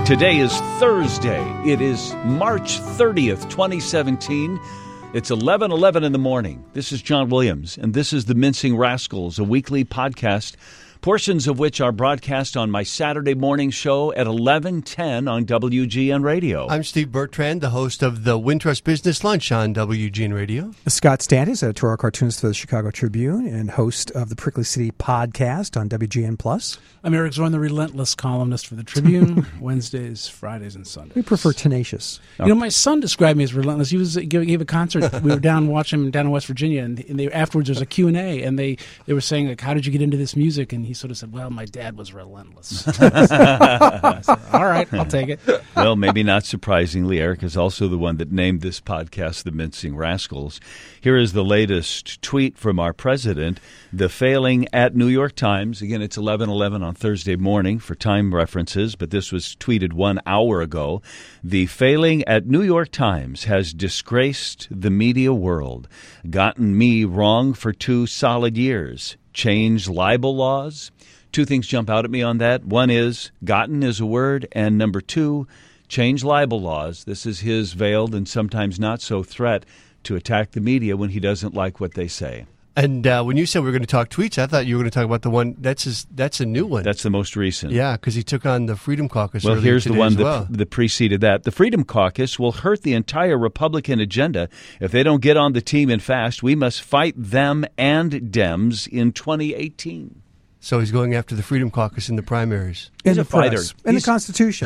Today is Thursday. It is March 30th, 2017. It's 11:11 in the morning. This is John Williams, and this is The Mincing Rascals, a weekly podcast, portions of which are broadcast on my Saturday morning show at 11:10 on WGN Radio. I'm Steve Bertrand, the host of the Wintrust Business Lunch on WGN Radio. Scott Stantis, editorial cartoonist for the Chicago Tribune and host of the Prickly City podcast on WGN+. I'm Eric Zorn, the relentless columnist for the Tribune, Wednesdays, Fridays, and Sundays. We prefer tenacious. You know, my son described me as relentless. He gave a concert. We were down watching him down in West Virginia, and afterwards there was a Q&A, and they were saying, like, how did you get into this music? And he sort of said, well, my dad was relentless. I said, all right, I'll take it. Well, maybe not surprisingly, Eric is also the one that named this podcast The Mincing Rascals. Here is the latest tweet from our president. The failing at New York Times. Again, it's 11:11 on Thursday morning for time references, but this was tweeted 1 hour ago. The failing at New York Times has disgraced the media world, gotten me wrong for 2 solid years, changed libel laws. 2 things jump out at me on that. One is gotten is a word, and number 2, change libel laws. This is his veiled and sometimes not so threat to attack the media when he doesn't like what they say. And when you said we were going to talk tweets, I thought you were going to talk about the one that's a new one. That's the most recent. Yeah, because he took on the Freedom Caucus. Well, here's the one well. that preceded that. The Freedom Caucus will hurt the entire Republican agenda if they don't get on the team and fast. We must fight them and Dems in 2018. So he's going after the Freedom Caucus in the primaries. In He's the a fighter. press. In the Constitution.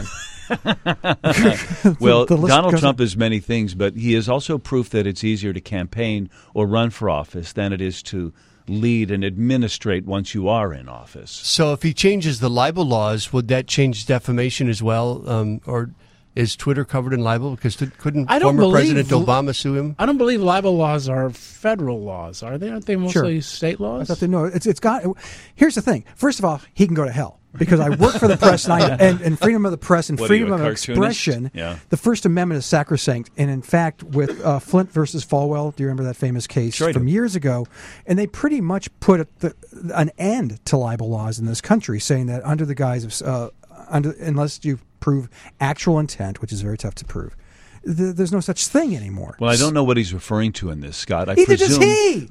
Well, The list Donald goes Trump on. is many things, but he is also proof that it's easier to campaign or run for office than it is to lead and administrate once you are in office. So if he changes the libel laws, would that change defamation as well? Or is Twitter covered in libel? Because couldn't former President Obama sue him? I don't believe libel laws are federal laws, are they? Aren't they mostly state laws? I thought they know. It's got. Here's the thing. First of all, he can go to hell because I work for the press and freedom of the press and What, freedom are you, of a cartoonist? expression. Yeah. The First Amendment is sacrosanct. And in fact, with Flint versus Falwell, do you remember that famous case Sure I do. from years ago? And they pretty much put an end to libel laws in this country, saying that under the guise of unless you prove actual intent, which is very tough to prove, there's no such thing anymore. Well, I don't know what he's referring to in this, Scott. Neither does he.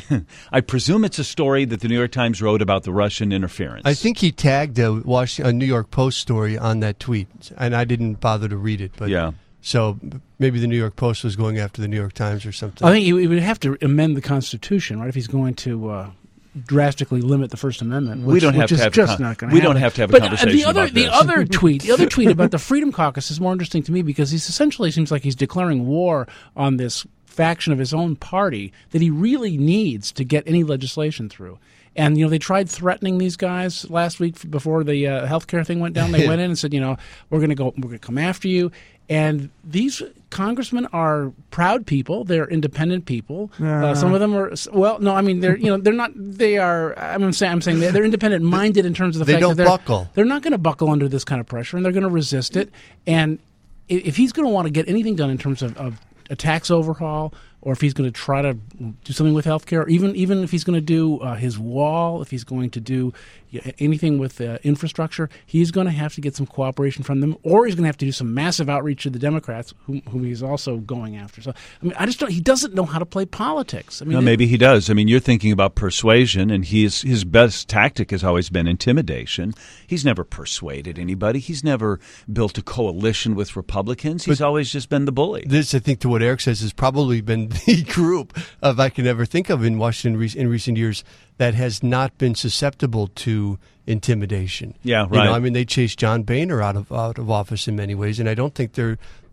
I presume it's a story that the New York Times wrote about the Russian interference. I think he tagged a New York Post story on that tweet, and I didn't bother to read it. But Yeah. So maybe the New York Post was going after the New York Times or something. I think he would have to amend the Constitution, right, if he's going to drastically limit the First Amendment. We don't have to have not going to we don't have to have a conversation about this. The other tweet about the Freedom Caucus is more interesting to me because he's essentially seems like he's declaring war on this faction of his own party that he really needs to get any legislation through. And, you know, they tried threatening these guys last week before the healthcare thing went down. They went in and said, you know, we're going to come after you. And these congressmen are proud people. They're independent people. Some of them are, they're not, they are, I'm saying they're independent minded in terms of the fact that they're not going to buckle under this kind of pressure and they're going to resist it. And if he's going to want to get anything done in terms of a tax overhaul, or if he's going to try to do something with healthcare, even if he's going to do his wall, if he's going to do anything with infrastructure, he's going to have to get some cooperation from them, or he's going to have to do some massive outreach to the Democrats, whom he's also going after. So, I mean, he doesn't know how to play politics. I mean, maybe he does. I mean, you're thinking about persuasion, and his best tactic has always been intimidation. He's never persuaded anybody. He's never built a coalition with Republicans. He's always just been the bully. This, I think, to what Eric says, has probably been the group I can ever think of in Washington in recent years that has not been susceptible to intimidation. Yeah, right. You know, I mean, they chased John Boehner out of office in many ways, and I don't think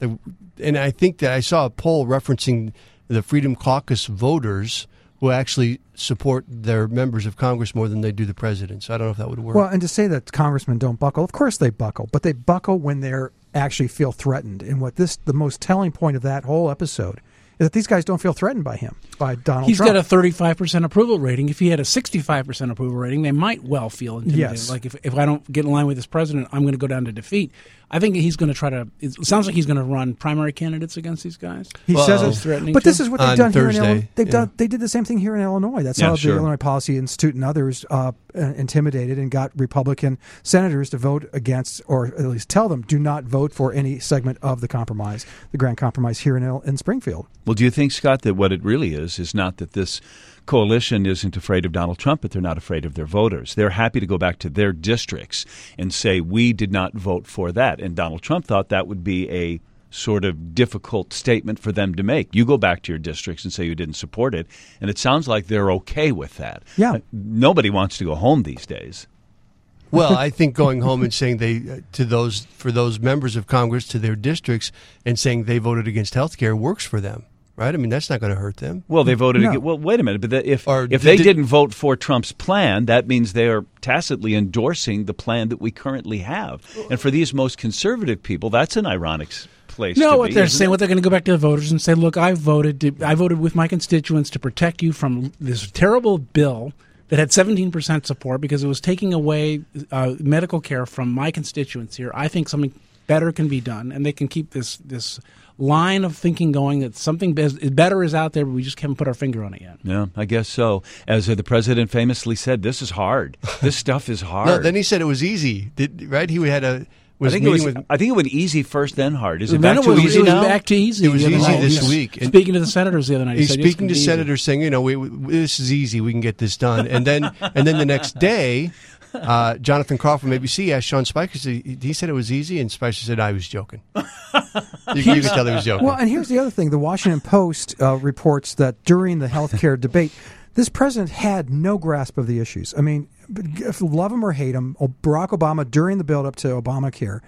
and I think that I saw a poll referencing the Freedom Caucus voters who actually support their members of Congress more than they do the president. So I don't know if that would work. Well, and to say that congressmen don't buckle, of course they buckle, but they buckle when they're actually feel threatened. And the most telling point of that whole episode is that these guys don't feel threatened by him, by Donald Trump. He's got a 35% approval rating. If he had a 65% approval rating, they might well feel intimidated. Yes. Like if I don't get in line with this president, I'm going to go down to defeat. I think he's going to try to. It sounds like he's going to run primary candidates against these guys. He says it's threatening. But this is what they've done Thursday. here in Illinois. They did the same thing here in Illinois. That's how the Illinois Policy Institute and others intimidated and got Republican senators to vote against, or at least tell them, do not vote for any segment of the compromise, the Grand Compromise here in Springfield. Well, do you think, Scott, that what it really is not that this coalition isn't afraid of Donald Trump, but they're not afraid of their voters? They're happy to go back to their districts and say, we did not vote for that. And Donald Trump thought that would be a sort of difficult statement for them to make. You go back to your districts and say you didn't support it, and it sounds like they're okay with that. Yeah. Nobody wants to go home these days. Well, I think going home and saying for those members of Congress to their districts and saying they voted against health care works for them, right? I mean, that's not going to hurt them. Well, they voted No. against. Well, wait a minute. But if they didn't vote for Trump's plan, that means they are tacitly endorsing the plan that we currently have. And for these most conservative people, that's an ironic place to what be, they're isn't saying, it? what they're going to go back to the voters and say, look, I voted with my constituents to protect you from this terrible bill that had 17% support because it was taking away medical care from my constituents here. I think something better can be done, and they can keep this line of thinking going that something better is out there, but we just haven't put our finger on it yet. Yeah, I guess so. As the president famously said, this is hard. This stuff is hard. No, then he said it was easy, right? He had a I think it went easy first, then hard. Is it Then back to easy it was now? back to easy. It was the other easy night. this Yes. week. And Speaking to the senators the other night, he he's said, speaking to "It's easy." senators saying, this is easy. We can get this done. And then the next day, Jonathan Crawford, from ABC, asked Sean Spicer. He said it was easy, and Spicer said, I was joking. You could tell he was joking. Well, and here's the other thing. The Washington Post reports that during the health care debate, this president had no grasp of the issues. I mean, love him or hate him, Barack Obama, during the build-up to Obamacare,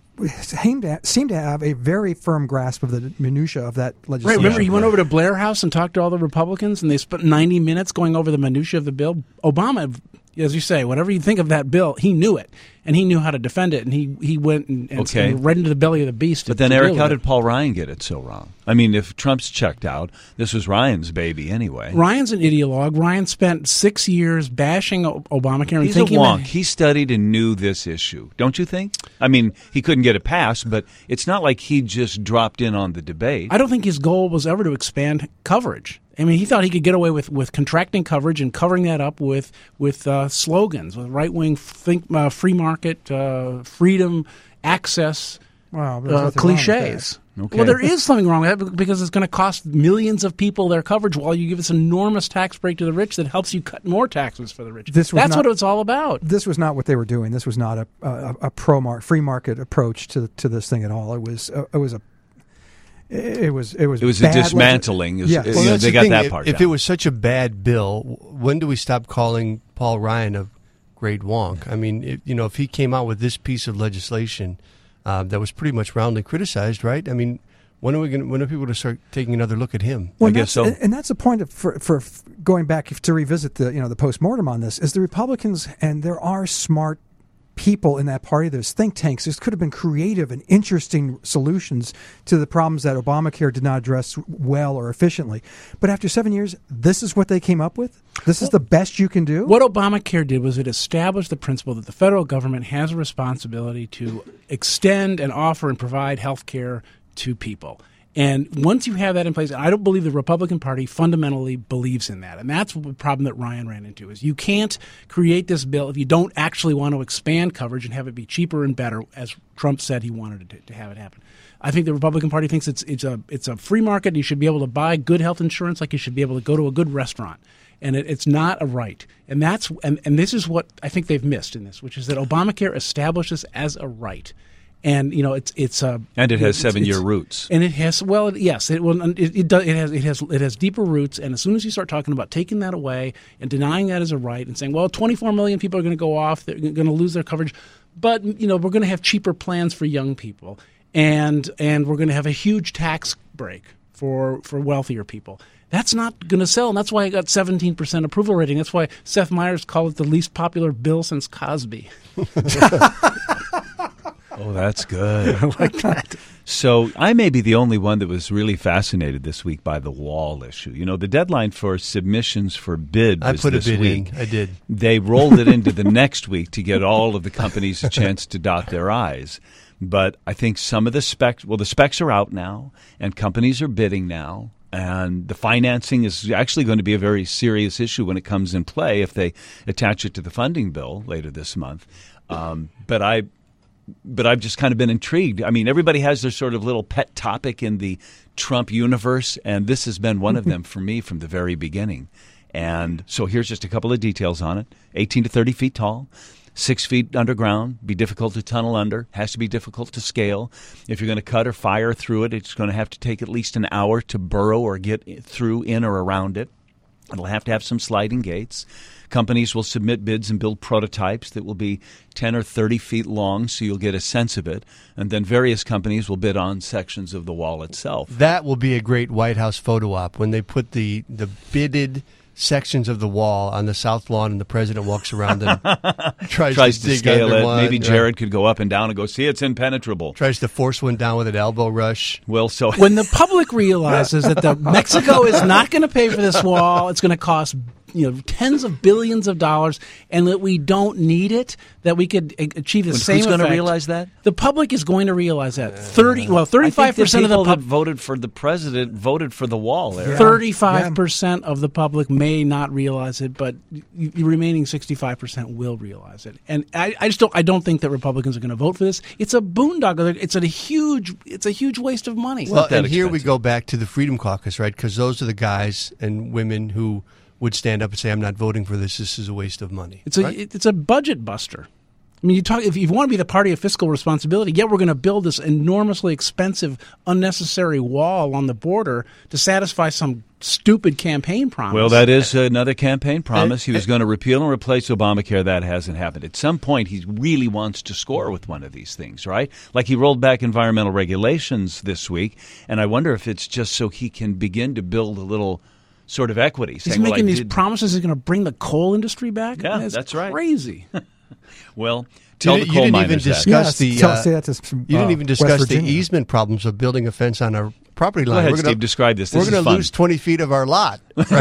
seemed to have a very firm grasp of the minutia of that Right, legislation. remember he went over to Blair House and talked to all the Republicans, and they spent 90 minutes going over the minutia of the bill. Obama, as you say, whatever you think of that bill, he knew it, and he knew how to defend it, and he went and right into the belly of the beast. But then, Eric, how did Paul Ryan get it so wrong? I mean, if Trump's checked out, this was Ryan's baby anyway. Ryan's an ideologue. Ryan spent 6 years bashing Obamacare and He's a thinking wonk. He studied and knew this issue, don't you think? I mean, he couldn't get it passed, but it's not like he just dropped in on the debate. I don't think his goal was ever to expand coverage. I mean, he thought he could get away with contracting coverage and covering that up with slogans, with right-wing free market, freedom, access, Wow, there's nothing wrong with cliches. Okay. Well, there is something wrong with that because it's going to cost millions of people their coverage while you give this enormous tax break to the rich that helps you cut more taxes for the rich. That's what it's all about. This was not what they were doing. This was not a free market approach to this thing at all. It was a dismantling. Yes. Well, that's they the got thing. that part If down. it was such a bad bill, when do we stop calling Paul Ryan a great wonk? I mean, if he came out with this piece of legislation that was pretty much roundly criticized, right? I mean, when are people going to start taking another look at him? Well, I guess so. And that's the point for going back to revisit the postmortem on this is the Republicans, and there are smart people in that party. There's think tanks. There could have been creative and interesting solutions to the problems that Obamacare did not address well or efficiently. But after 7 years, this is what they came up with? This is the best you can do? What Obamacare did was it established the principle that the federal government has a responsibility to extend and offer and provide health care to people. And once you have that in place, I don't believe the Republican Party fundamentally believes in that. And that's the problem that Ryan ran into, is you can't create this bill if you don't actually want to expand coverage and have it be cheaper and better, as Trump said he wanted to have it happen. I think the Republican Party thinks it's a free market. You should be able to buy good health insurance like you should be able to go to a good restaurant. And it's not a right. And this is what I think they've missed in this, which is that Obamacare establishes as a right. And and it has 7-year roots. And it has it has deeper roots. And as soon as you start talking about taking that away and denying that as a right and saying, well, 24 million people are going to go off, they're going to lose their coverage, but we're going to have cheaper plans for young people, and we're going to have a huge tax break for wealthier people. That's not going to sell, and that's why it got 17% approval rating. That's why Seth Meyers called it the least popular bill since Cosby. Oh, that's good. I like that. So I may be the only one that was really fascinated this week by the wall issue. The deadline for submissions for bid was I put this a bid week. in. I did. They rolled it into the next week to get all of the companies a chance to dot their I's. But I think some of the specs are out now, and companies are bidding now. And the financing is actually going to be a very serious issue when it comes in play if they attach it to the funding bill later this month. But I've just kind of been intrigued. I mean, everybody has their sort of little pet topic in the Trump universe, and this has been one of them for me from the very beginning. And so here's just a couple of details on it. 18 to 30 feet tall. 6 feet underground, be difficult to tunnel under, has to be difficult to scale. If you're going to cut or fire through it, it's going to have to take at least an hour to burrow or get through, in, or around it. It'll have to have some sliding gates. Companies will submit bids and build prototypes that will be 10 or 30 feet long, so you'll get a sense of it. And then various companies will bid on sections of the wall itself. That will be a great White House photo op when they put the bidded sections of the wall on the South Lawn and the president walks around and tries to dig scale it. one. Maybe Jared could go up and down and go, see, it's impenetrable. Tries to force one down with an elbow rush. Well, so when the public realizes that Mexico is not going to pay for this wall, it's going to cost tens of billions of dollars, and that we don't need it, that we could achieve the same effect. Who's going to realize that? The public is going to realize that. 35% of the that voted for the president voted for the wall there. 35% of the public may not realize it, but the remaining 65% will realize it. And I don't think that Republicans are going to vote for this. It's a boondoggle. It's a huge waste of money. Well, and here we go back to the Freedom Caucus, right? Because those are the guys and women who would stand up and say, I'm not voting for this. This is a waste of money. It's a budget buster. I mean, if you want to be the party of fiscal responsibility, we're going to build this enormously expensive, unnecessary wall on the border to satisfy some stupid campaign promise. Well, that is another campaign promise. He was going to repeal and replace Obamacare. That hasn't happened. At some point, he really wants to score with one of these things, right? Like he rolled back environmental regulations this week, and I wonder if it's just so he can begin to build a little sort of equity. He's making these promises he's going to bring the coal industry back? Yeah, that's right. Crazy. Well, tell the coal miners that. You didn't even discuss the easement problems of building a fence on our property line. Go ahead, Steve, describe this. We're going to lose 20 feet of our lot. Right?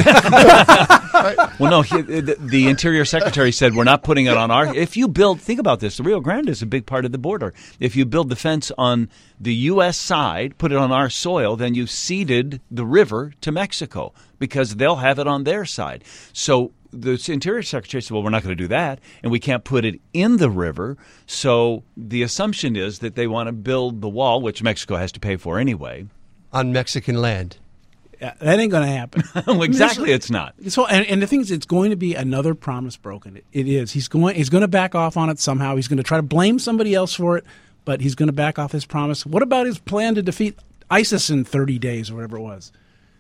Well, no, the Interior Secretary said we're not putting it on our – if you build – think about this. The Rio Grande is a big part of the border. If you build the fence on the U.S. side, put it on our soil, then you've ceded the river to Mexico because they'll have it on their side. So the Interior Secretary said, well, we're not going to do that, and we can't put it in the river. So the assumption is that they want to build the wall, which Mexico has to pay for anyway. On Mexican land. Yeah, that ain't going to happen. Well, exactly, it's not. So, and the thing is, it's going to be another promise broken. It is. He's going to back off on it somehow. He's going to try to blame somebody else for it, but he's going to back off his promise. What about his plan to defeat ISIS in 30 days or whatever it was?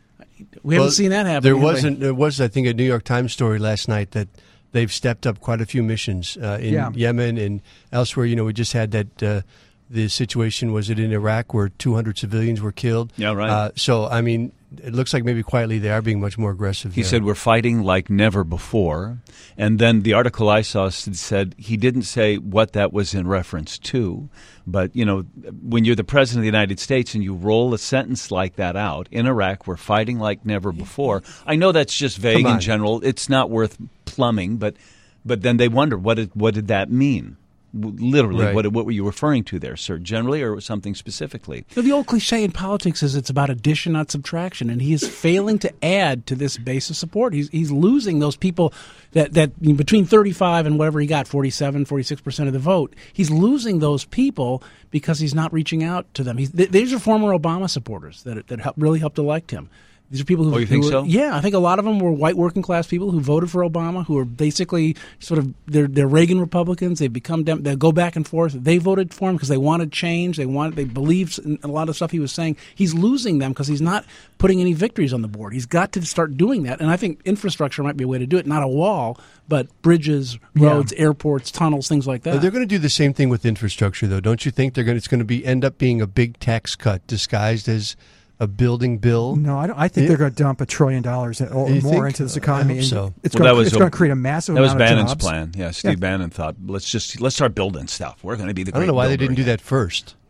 We haven't seen that happen. There was, I think, a New York Times story last night that they've stepped up quite a few missions in Yemen and elsewhere. You know, we just had that. The situation was it in Iraq where 200 civilians were killed. Yeah, right. So, I mean, it looks like maybe quietly they are being much more aggressive. He said we're fighting like never before. And then the article I saw said he didn't say what that was in reference to. But, you know, when you're the president of the United States and you roll a sentence like that out, in Iraq we're fighting like never before. I know that's just vague in general. It's not worth plumbing. But then they wonder, what did that mean? Literally, right. What were you referring to there, sir? Generally, or something specifically? So the old cliche in politics is it's about addition, not subtraction, and he is failing to add to this base of support. He's losing those people that between 35 and whatever he got, 47, 46% of the vote. He's losing those people because he's not reaching out to them. These are former Obama supporters that really helped elect him. These are people who. Oh, you think so? Yeah, I think a lot of them were white working class people who voted for Obama, who are basically sort of they're Reagan Republicans. They go back and forth. They voted for him because they wanted change. They believed in a lot of stuff he was saying. He's losing them because he's not putting any victories on the board. He's got to start doing that, and I think infrastructure might be a way to do it. Not a wall, but bridges, roads, airports, tunnels, things like that. They're going to do the same thing with infrastructure, though, don't you think? It's going to end up being a big tax cut disguised as a building bill? No, I think they're going to dump $1 trillion or more into this economy. I hope so. It's going to create a massive amount of jobs. That was Bannon's plan. Yeah, Steve Bannon thought, let's start building stuff. We're going to be the great I don't know why they builder didn't do that first.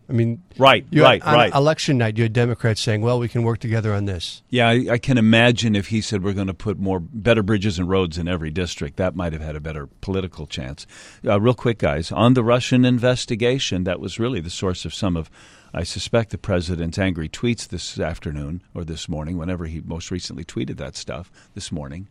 I mean, Right. On election night, you had Democrats saying, well, we can work together on this. Yeah, I can imagine if he said we're going to put better bridges and roads in every district, that might have had a better political chance. Real quick, guys, on the Russian investigation, that was really the source of some of, I suspect, the president's angry tweets this afternoon or this morning, whenever he most recently tweeted that stuff this morning.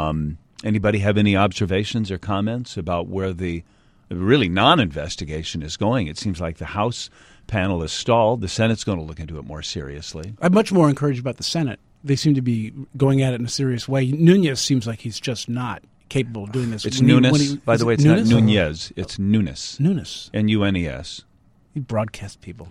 Anybody have any observations or comments about where the really non-investigation is going? It seems like the House panel is stalled. The Senate's going to look into it more seriously. I'm much more encouraged about the Senate. They seem to be going at it in a serious way. Nunes seems like he's just not capable of doing this. It's Nunes. By the way, it's Nunes? Not Nunez. It's Nunes. Nunes. N-U-N-E-S. You broadcast people.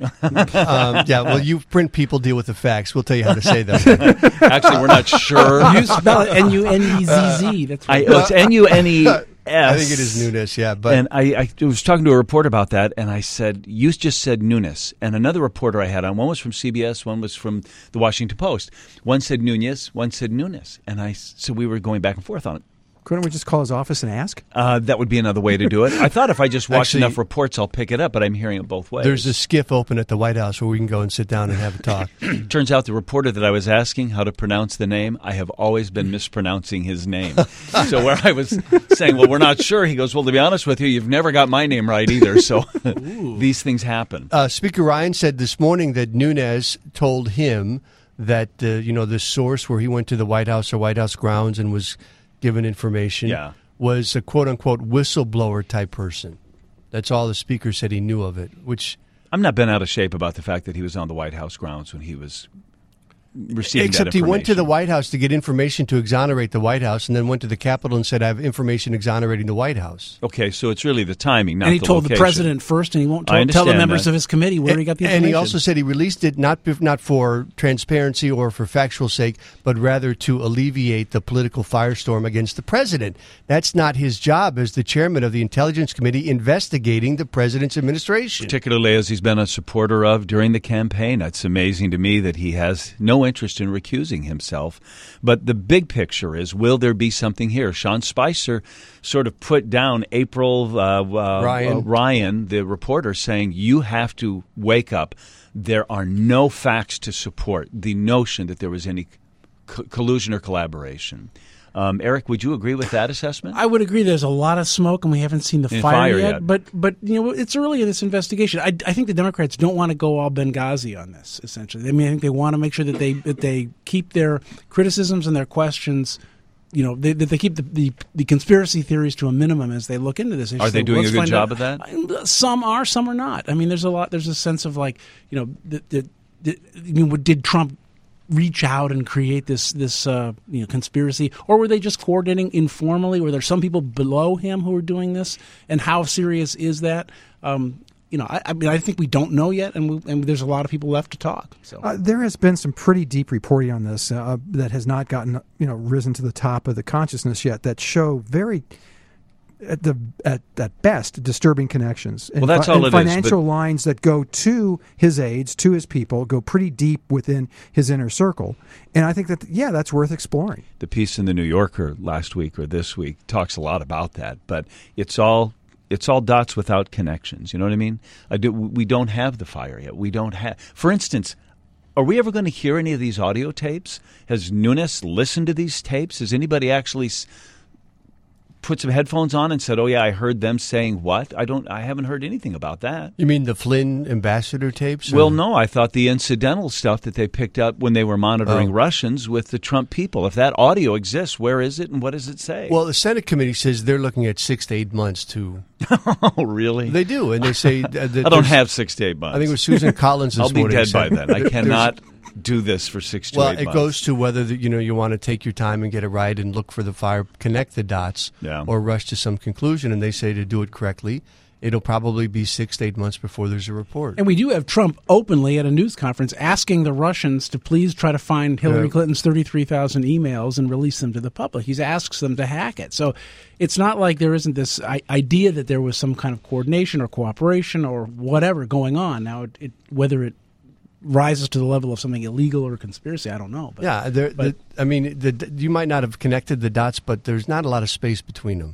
Yeah, well, you print people, deal with the facts. We'll tell you how to say them. Actually, we're not sure. You spell it N-U-N-E-Z-Z. That's right. It's N-U-N-E-S. I think it is Nunes, yeah. But and I was talking to a reporter about that, and I said, you just said Nunes. And another reporter I had on, one was from CBS, one was from the Washington Post. One said Nunez, one said Nunes. And so we were going back and forth on it. Couldn't we just call his office and ask? That would be another way to do it. I thought if I just watch enough reports, I'll pick it up, but I'm hearing it both ways. There's a skiff open at the White House where we can go and sit down and have a talk. Turns out the reporter that I was asking how to pronounce the name, I have always been mispronouncing his name. So where I was saying, well, we're not sure, he goes, well, to be honest with you, you've never got my name right either. So these things happen. Speaker Ryan said this morning that Nunes told him that, the source where he went to the White House or White House grounds and was given information was a quote-unquote whistleblower type person. That's all the speaker said he knew of it, which... I'm not bent out of shape about the fact that he was on the White House grounds when he was receiving Except that information. He went to the White House to get information to exonerate the White House and then went to the Capitol and said, I have information exonerating the White House. Okay, so it's really the timing, not the location. And he told location. the president first, and he won't tell the members of his committee where he got the information. And he also said he released it not for transparency or for factual sake, but rather to alleviate the political firestorm against the president. That's not his job as the chairman of the Intelligence Committee investigating the president's administration. Particularly as he's been a supporter of during the campaign. It's amazing to me that he has no interest in recusing himself. But the big picture is, will there be something here? Sean Spicer sort of put down April Ryan, the reporter, saying, you have to wake up. There are no facts to support the notion that there was any collusion or collaboration. Eric, would you agree with that assessment? I would agree. There's a lot of smoke, and we haven't seen the fire yet. But it's early in this investigation. I think the Democrats don't want to go all Benghazi on this. Essentially, I think they want to make sure that they keep their criticisms and their questions. That they keep the conspiracy theories to a minimum as they look into this issue. Are they doing a good job of that? Some are, some are not. There's a sense of did Trump reach out and create this conspiracy, or were they just coordinating informally? Were there some people below him who were doing this, and how serious is that? I think we don't know yet, and there's a lot of people left to talk. So there has been some pretty deep reporting on this that has not gotten risen to the top of the consciousness yet, that show very at best disturbing connections. Well, that's all it is. Financial lines that go to his aides, to his people, go pretty deep within his inner circle. And I think that, that's worth exploring. The piece in the New Yorker last week or this week talks a lot about that, but it's all dots without connections. You know what I mean? We don't have the fire yet. We don't have. For instance, are we ever going to hear any of these audio tapes? Has Nunes listened to these tapes? Has anybody actually put some headphones on and said, "Oh yeah, I heard them saying what"? I haven't heard anything about that. You mean the Flynn ambassador tapes? Well, no, I thought the incidental stuff that they picked up when they were monitoring Russians with the Trump people. If that audio exists, where is it and what does it say? Well, the Senate committee says they're looking at 6 to 8 months to. Oh, really? They do, and they say I don't have 6 to 8 months. I think it was Susan Collins this morning. I'll be dead by then. I cannot do this for 6 to 8 months. Well, it goes to whether you want to take your time and get it right and look for the fire, connect the dots, or rush to some conclusion. And they say to do it correctly, it'll probably be 6 to 8 months before there's a report. And we do have Trump openly at a news conference asking the Russians to please try to find Hillary Clinton's 33,000 emails and release them to the public. He asks them to hack it. So it's not like there isn't this idea that there was some kind of coordination or cooperation or whatever going on. Now, whether it rises to the level of something illegal or conspiracy, I don't know. But, you might not have connected the dots, but there's not a lot of space between them.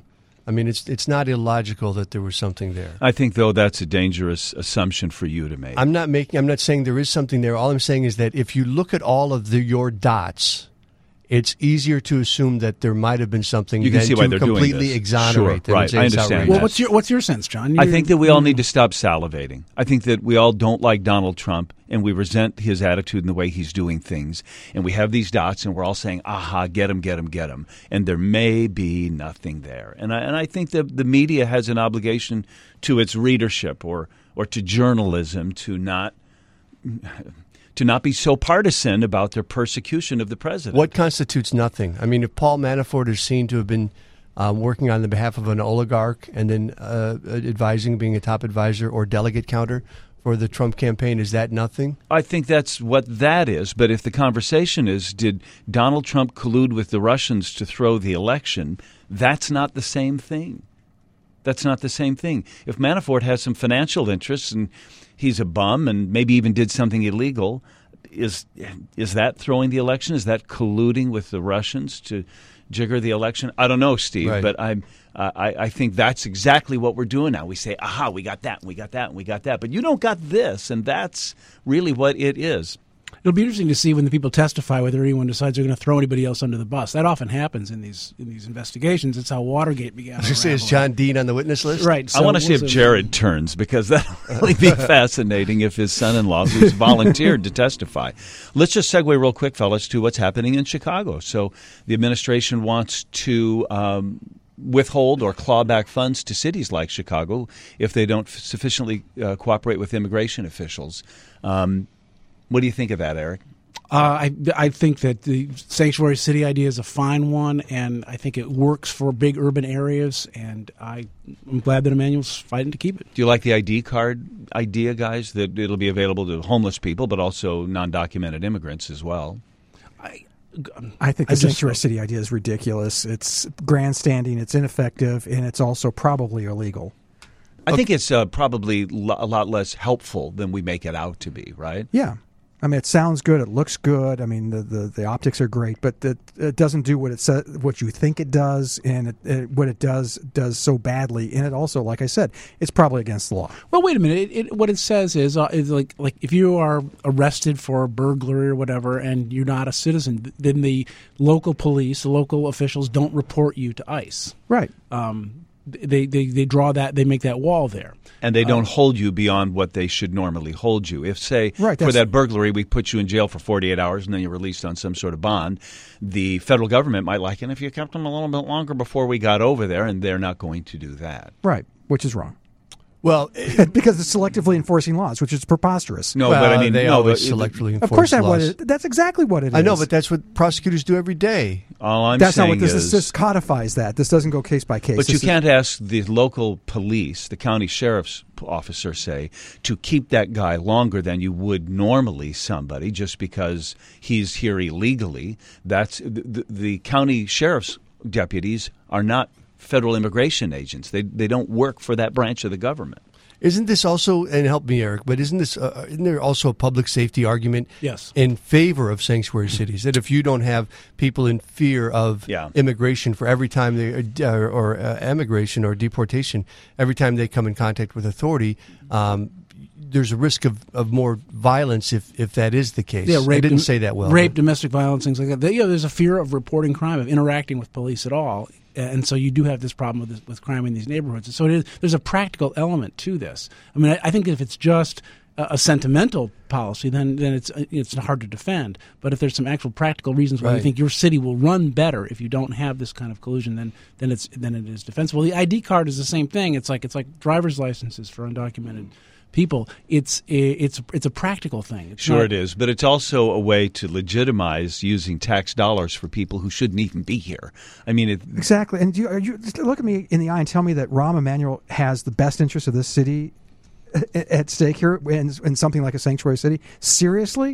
I mean, it's not illogical that there was something there. I think, though, that's a dangerous assumption for you to make. I'm not saying there is something there. All I'm saying is that if you look at all of your dots, it's easier to assume that there might have been something you can than see why to they're doing completely this. exonerate them. Sure, and say right. I it's understand outrageous. that. Well, what's your sense, John? I think that we all need to stop salivating. I think that we all don't like Donald Trump, and we resent his attitude and the way he's doing things. And we have these dots, and we're all saying, aha, get him, get him, get him. And there may be nothing there. And I think that the media has an obligation to its readership or to journalism to not be so partisan about their persecution of the president. What constitutes nothing? I mean, if Paul Manafort is seen to have been working on the behalf of an oligarch and then advising, being a top advisor or delegate counter for the Trump campaign, is that nothing? I think that's what that is. But if the conversation is, did Donald Trump collude with the Russians to throw the election, that's not the same thing. That's not the same thing. If Manafort has some financial interests and he's a bum and maybe even did something illegal, is that throwing the election? Is that colluding with the Russians to jigger the election? I don't know, Steve, right. But I think that's exactly what we're doing now. We say, aha, we got that, and we got that, and we got that. But you don't got this, and that's really what it is. It'll be interesting to see when the people testify whether anyone decides they're going to throw anybody else under the bus. That often happens in these investigations. It's how Watergate began. Did you say is John Dean on the witness list? Right. So I want to see if Jared turns, because that'll really be fascinating if his son-in-law, who's volunteered to testify. Let's just segue real quick, fellas, to what's happening in Chicago. So the administration wants to withhold or claw back funds to cities like Chicago if they don't sufficiently cooperate with immigration officials. What do you think of that, Eric? I think that the sanctuary city idea is a fine one, and I think it works for big urban areas, and I'm glad that Emmanuel's fighting to keep it. Do you like the ID card idea, guys, that it'll be available to homeless people but also non-documented immigrants as well? I think the sanctuary city idea is ridiculous. It's grandstanding, it's ineffective, and it's also probably illegal. I think it's probably a lot less helpful than we make it out to be, right? Yeah. I mean, it sounds good. It looks good. I mean, the optics are great, but it doesn't do what it says, what you think it does, and what it does so badly. And it also, like I said, it's probably against the law. Well, wait a minute. What it says is like if you are arrested for burglary or whatever, and you're not a citizen, then the local police, the local officials, don't report you to ICE. Right. They draw that, they make that wall there. And they don't hold you beyond what they should normally hold you. If, say, right, for that burglary, we put you in jail for 48 hours and then you're released on some sort of bond, the federal government might like it if you kept them a little bit longer before we got over there, and they're not going to do that. Right, which is wrong. Well, because it's selectively enforcing laws, which is preposterous. No, but I mean, they no, always selectively enforce of course, laws. that's exactly what it is. I know, but that's what prosecutors do every day. All I'm that's saying not what this is, this codifies that. This doesn't go case by case. But you can't ask the local police, the county sheriff's officer, say, to keep that guy longer than you would normally somebody just because he's here illegally. That's the county sheriff's deputies are not federal immigration agents. They don't work for that branch of the government. Isn't this also, and help me, Eric, but isn't there also a public safety argument Yes. in favor of sanctuary cities? That if you don't have people in fear of immigration for every time they, or emigration or deportation, every time they come in contact with authority, there's a risk of more violence if that is the case. Yeah, rape, I didn't say that well. Rape, domestic violence, things like that. There's a fear of reporting crime, of interacting with police at all. And so you do have this problem with crime in these neighborhoods. And so there's a practical element to this. I mean, I think if it's just a sentimental policy, then it's hard to defend. But if there's some actual practical reasons why you think your city will run better if you don't have this kind of collusion, then it is defensible. The ID card is the same thing. It's like driver's licenses for undocumented people. It's a practical thing. It is, but it's also a way to legitimize using tax dollars for people who shouldn't even be here. I mean, exactly. And you look at me in the eye and tell me that Rahm Emanuel has the best interest of this city at stake here in something like a sanctuary city? Seriously?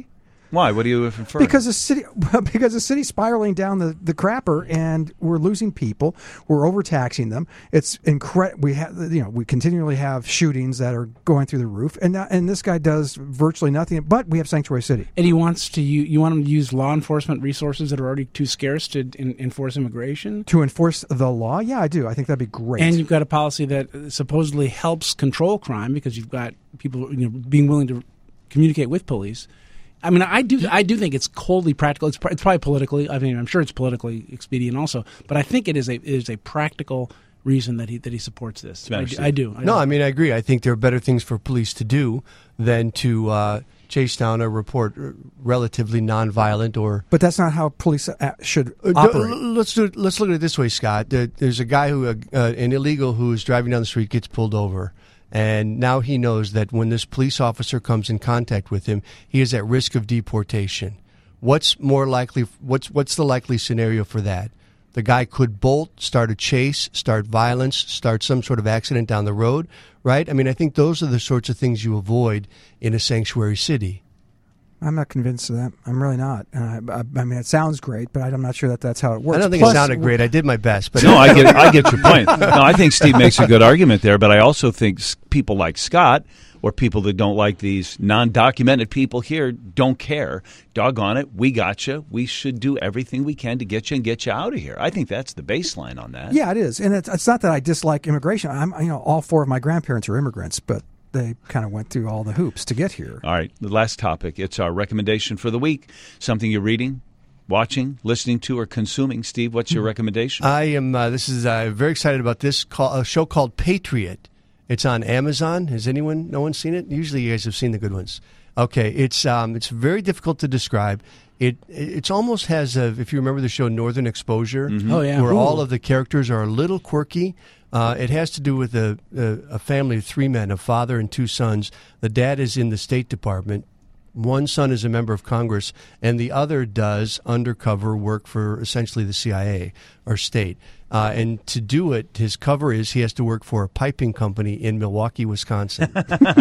Why? What are you inferring? Because the city's spiraling down the crapper, and we're losing people. We're overtaxing them. It's incredible. We continually have shootings that are going through the roof, and this guy does virtually nothing. But we have Sanctuary City, and he wants to. You want him to use law enforcement resources that are already too scarce to enforce immigration. To enforce the law, yeah, I do. I think that'd be great. And you've got a policy that supposedly helps control crime because you've got people being willing to communicate with police. I mean, I do think it's coldly practical. It's probably politically. I mean, I'm sure it's politically expedient also, but I think it is a practical reason that he supports this. I do. No, I mean, I agree. I think there are better things for police to do than to chase down a report relatively nonviolent or. But that's not how police should operate. Let's look at it this way, Scott. There's a guy an illegal who is driving down the street, gets pulled over. And now he knows that when this police officer comes in contact with him, he is at risk of deportation. What's more likely? What's the likely scenario for that? The guy could bolt, start a chase, start violence, start some sort of accident down the road, right? I mean, I think those are the sorts of things you avoid in a sanctuary city. I'm not convinced of that. I'm really not. I mean, it sounds great, but I'm not sure that that's how it works. I don't think it sounded great. I did my best. But no, I get your point. No, I think Steve makes a good argument there, but I also think people like Scott or people that don't like these non-documented people here don't care. Doggone it, we got you. We should do everything we can to get you and get you out of here. I think that's the baseline on that. Yeah, it is. And it's not that I dislike immigration. All four of my grandparents are immigrants, but they kind of went through all the hoops to get here. All right, the last topic. It's our recommendation for the week. Something you're reading, watching, listening to, or consuming. Steve, what's your recommendation? I am. Very excited about this a show called Patriot. It's on Amazon. No one seen it? Usually you guys have seen the good ones. Okay, it's very difficult to describe. It almost has if you remember the show Northern Exposure. Mm-hmm. Oh yeah, where all of the characters are a little quirky. It has to do with a family of three men, a father and two sons. The dad is in the State Department. One son is a member of Congress, and the other does undercover work for essentially the CIA or state. And to do it, his cover is he has to work for a piping company in Milwaukee, Wisconsin.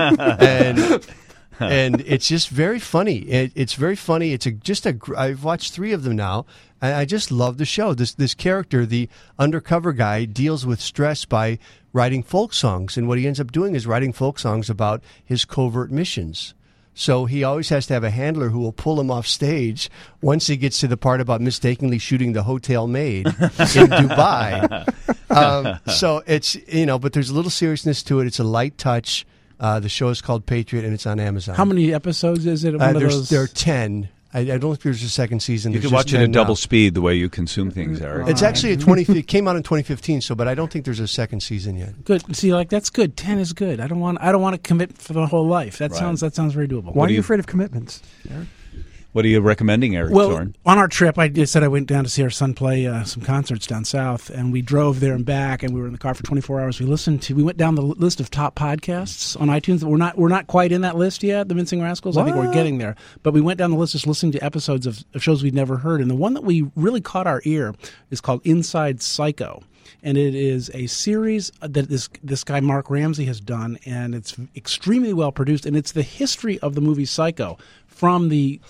And it's just very funny. It's very funny. I've watched 3 of them now. I just love the show. This character, the undercover guy, deals with stress by writing folk songs. And what he ends up doing is writing folk songs about his covert missions. So he always has to have a handler who will pull him off stage once he gets to the part about mistakenly shooting the hotel maid in Dubai. So it's, but there's a little seriousness to it. It's a light touch. The show is called Patriot, and it's on Amazon. How many episodes is it? There are 10. I don't think there's a second season. You can watch it at double speed the way you consume things, Eric. It's actually it came out in 2015, but I don't think there's a second season yet. Good. See, that's good. 10 is good. I don't want to commit for the whole life. That sounds very doable. Why are you afraid of commitments, Eric? What are you recommending, Eric Zorn? On our trip, I said I went down to see our son play some concerts down south, and we drove there and back, and we were in the car for 24 hours. We went down the list of top podcasts on iTunes. We're not quite in that list yet, the Mincing Rascals. What? I think we're getting there. But we went down the list just listening to episodes of shows we'd never heard, and the one that we really caught our ear is called Inside Psycho. And it is a series that this guy Mark Ramsey has done, and it's extremely well produced. And it's the history of the movie Psycho from the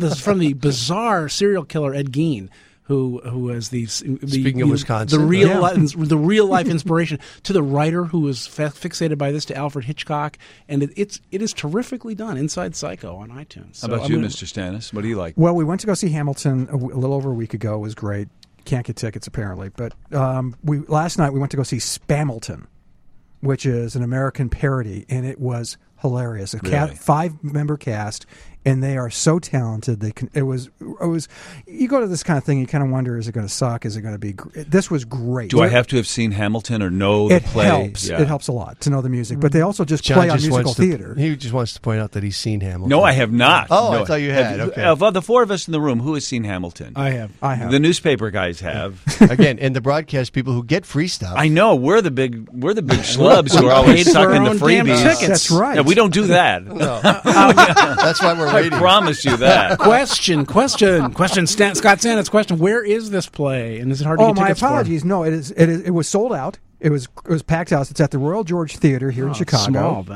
bizarre serial killer Ed Gein, who was speaking of Wisconsin, the real life inspiration to the writer who was fixated by this, to Alfred Hitchcock, and it is terrifically done. Inside Psycho on iTunes. How about you, Mr. Stannis? What do you like? Well, we went to go see Hamilton a little over a week ago. It was great. Can't get tickets apparently, but last night we went to go see Spamilton, which is an American parody, and it was hilarious. Really? 5-member cast, and they are so talented. It was. You go to this kind of thing, you kind of wonder: is it going to suck? Is it going to be? This was great. Do I have to have seen Hamilton or know the play? Helps. Yeah. It helps a lot to know the music, but they also just play on musical theater. He just wants to point out that he's seen Hamilton. No, I have not. Oh, no, I thought you had. Okay. Of the 4 of us in the room, who has seen Hamilton? I have. The newspaper guys have. Again, and the broadcast people who get free stuff. I know we're the big schlubs who are always sucking the freebies. That's right. No, we don't do that. No. That's why we're waiting. I promise you that. Question. Scott Sanders, question: where is this play, and is it hard to get tickets for? Oh, my apologies. No, it was sold out. It was packed house. It's at the Royal George Theater here in Chicago. Small then.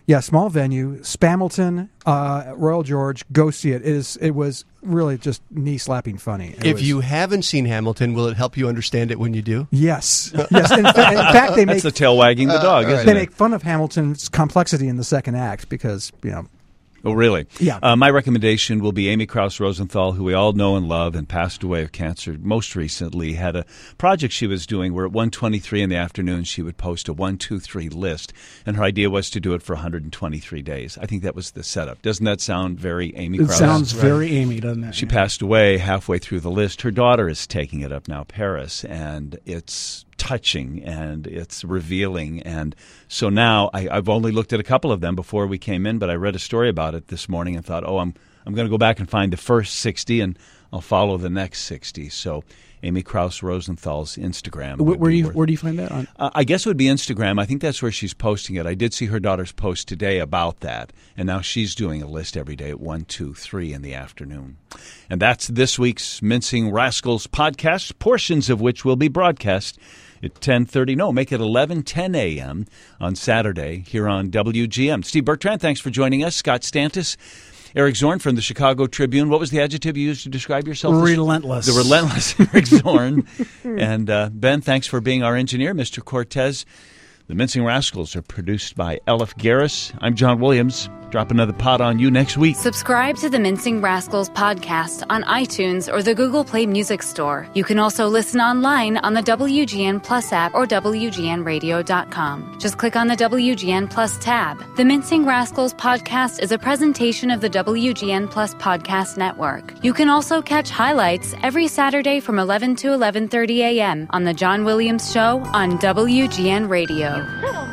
Yeah, small venue, Spamilton, Royal George. Go see it. It was really just knee-slapping funny. If you haven't seen Hamilton, will it help you understand it when you do? Yes. Yes. In fact, they That's the tail wagging the dog, isn't they it? make fun of Hamilton's complexity in the second act because, Oh, really? Yeah. My recommendation will be Amy Krauss Rosenthal, who we all know and love and passed away of cancer most recently, had a project she was doing where at 1:23 in the afternoon she would post a 1, 2, 3 list, and her idea was to do it for 123 days. I think that was the setup. Doesn't that sound very Amy Krauss? It sounds very Amy, doesn't it? She passed away halfway through the list. Her daughter is taking it up now, Paris, and it's touching and it's revealing. And so now I've only looked at a couple of them before we came in, but I read a story about it this morning and thought, I'm going to go back and find the first 60 and I'll follow the next 60. So Amy Krauss Rosenthal's Instagram. Where do you find that on? I guess it would be Instagram. I think that's where she's posting it. I did see her daughter's post today about that, and now she's doing a list every day at 1, 2, 3 in the afternoon. And that's this week's Mincing Rascals podcast, portions of which will be broadcast at 10:30. No, make it 11:10 a.m. on Saturday here on WGN. Steve Bertrand, thanks for joining us. Scott Stantis. Eric Zorn from the Chicago Tribune. What was the adjective you used to describe yourself? Relentless. The relentless Eric Zorn. And Ben, thanks for being our engineer, Mr. Cortez. The Mincing Rascals are produced by Elif Garris. I'm John Williams. Drop another pod on you next week. Subscribe to the Mincing Rascals podcast on iTunes or the Google Play Music Store. You can also listen online on the WGN Plus app or WGNradio.com. Just click on the WGN Plus tab. The Mincing Rascals podcast is a presentation of the WGN Plus podcast network. You can also catch highlights every Saturday from 11 to 11:30 a.m. on The John Williams Show on WGN Radio.